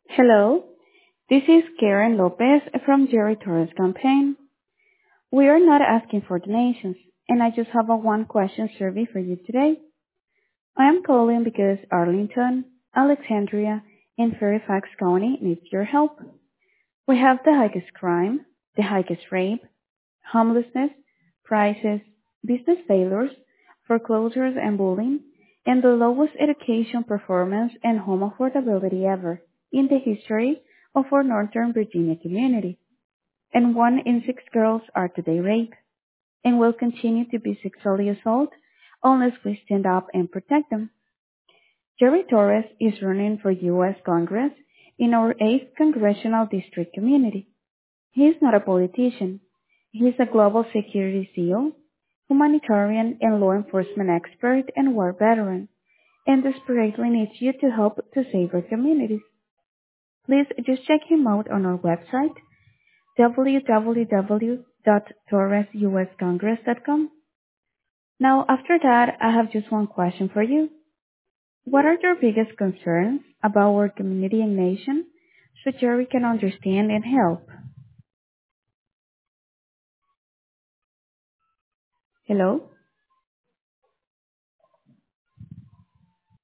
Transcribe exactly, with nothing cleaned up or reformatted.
Hello, this is Karen Lopez from Jerry Torres campaign. We are not asking for donations, and I just have a one question survey for you today. I am calling because Arlington, Alexandria, and Fairfax County needs your help. We have the highest crime, the highest rape, homelessness, prices, business failures, foreclosures and bullying, and the lowest education performance and home affordability ever in the history of our Northern Virginia community. And one in six girls are today raped and will continue to be sexually assaulted unless we stand up and protect them. Jerry Torres is running for U S Congress in our eighth Congressional District community. He is not a politician. He is a global security SEAL, humanitarian and law enforcement expert and war veteran, and desperately needs you to help to save our communities. Please just check him out on our website, w w w dot torres u s congress dot com. Now, after that, I have just one question for you. What are your biggest concerns about our community and nation so Jerry can understand and help? Hello?